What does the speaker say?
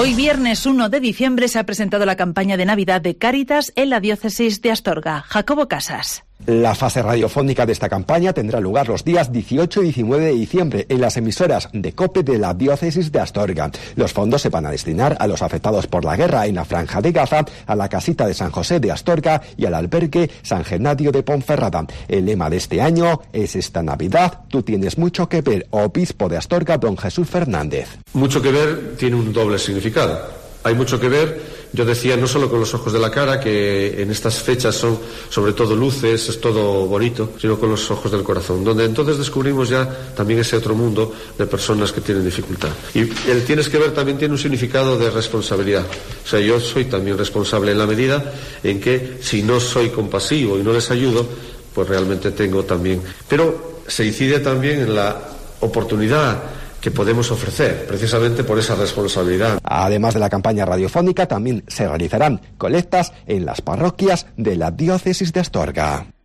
Hoy viernes 1 de diciembre se ha presentado la campaña de Navidad de Cáritas en la diócesis de Astorga. Jacobo Casas. La fase radiofónica de esta campaña tendrá lugar los días 18 y 19 de diciembre en las emisoras de COPE de la diócesis de Astorga. Los fondos se van a destinar a los afectados por la guerra en la Franja de Gaza, a la casita de San José de Astorga y al albergue San Genadio de Ponferrada. El lema de este año es: esta Navidad tú tienes mucho que ver, obispo de Astorga, don Jesús Fernández. Mucho que ver tiene un doble significado. Hay mucho que ver, yo decía, no solo con los ojos de la cara, que en estas fechas son sobre todo luces, es todo bonito, sino con los ojos del corazón, donde entonces descubrimos ya también ese otro mundo de personas que tienen dificultad. Y el tienes que ver también tiene un significado de responsabilidad. O sea, yo soy también responsable en la medida en que si no soy compasivo y no les ayudo, pues realmente tengo también. Pero se incide también en la oportunidad que podemos ofrecer, precisamente por esa responsabilidad. Además de la campaña radiofónica, también se realizarán colectas en las parroquias de la diócesis de Astorga.